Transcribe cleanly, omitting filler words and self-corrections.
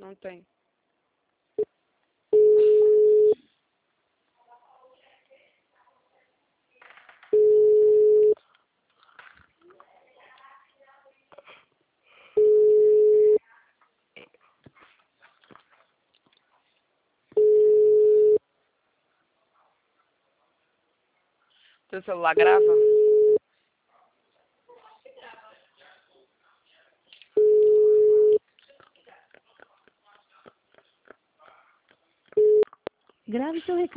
Não tem. Teu celular grava? Grave seu recado.